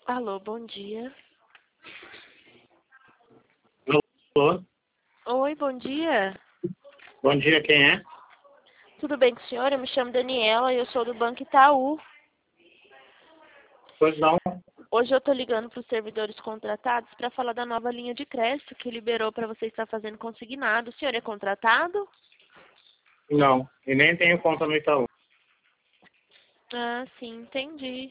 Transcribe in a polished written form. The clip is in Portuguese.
Alô, bom dia. Alô? Oi, bom dia. Bom dia, quem é? Tudo bem com o senhor? Eu me chamo Daniela e eu sou do Banco Itaú. Pois não? Hoje eu estou ligando para os servidores contratados para falar da nova linha de crédito que liberou para você estar fazendo consignado. O senhor é contratado? Não. E nem tenho conta no Itaú. Ah, sim, entendi.